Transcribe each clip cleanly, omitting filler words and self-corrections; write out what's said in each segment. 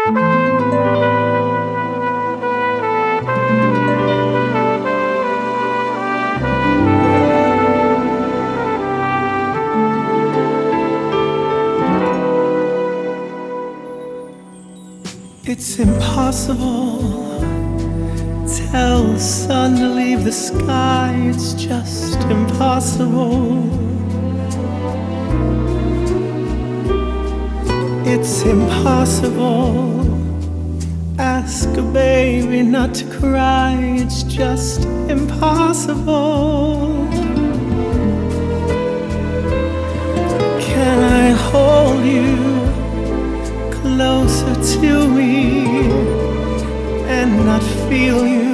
It's impossible. Tell the sun to leave the sky. It's just impossible. It's impossible. Ask a baby not to cry. It's just impossible. Can I hold you closer to me and not feel you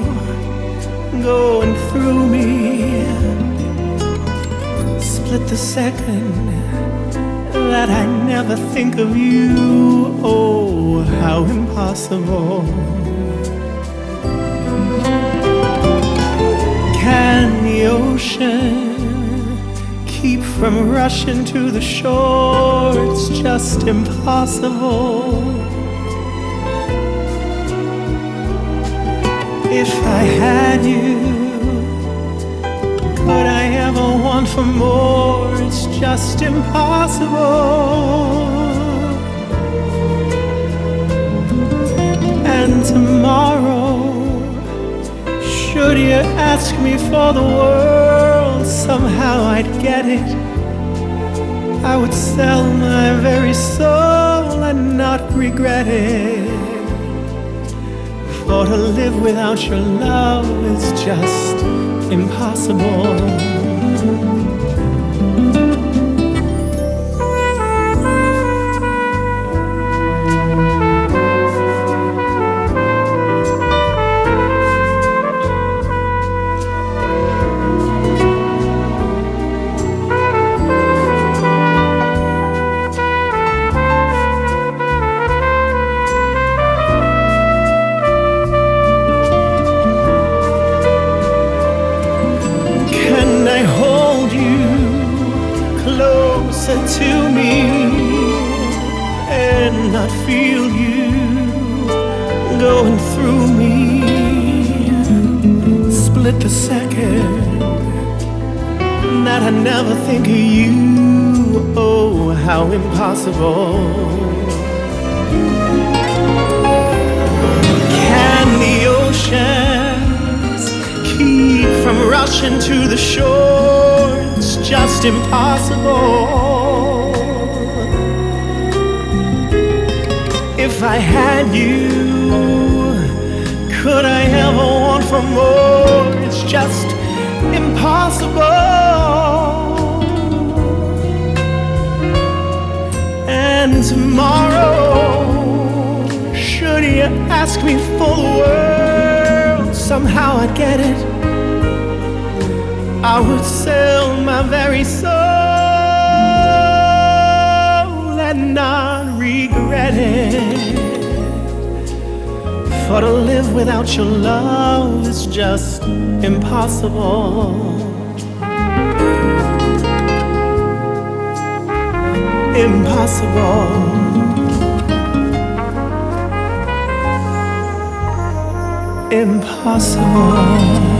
going through me? Split the second that I never think of you. Oh, how impossible. Can the ocean keep from rushing to the shore? It's just impossible. If I had you, could I ever want for more? It's just impossible. And tomorrow, should you ask me for the world, somehow I'd get it. I would sell my very soul and not regret it. For to live without your love is just impossible. Closer to me and not feel you going through me. Split the second that I never think of you. Oh, how impossible. Can the oceans keep from rushing to the shore? It's just impossible. If I had you, could I ever want for more? It's just impossible. And tomorrow, should you ask me for the world, somehow I'd get it. I would sell my very soul and not regret it. For to live without your love is just impossible. Impossible. Impossible.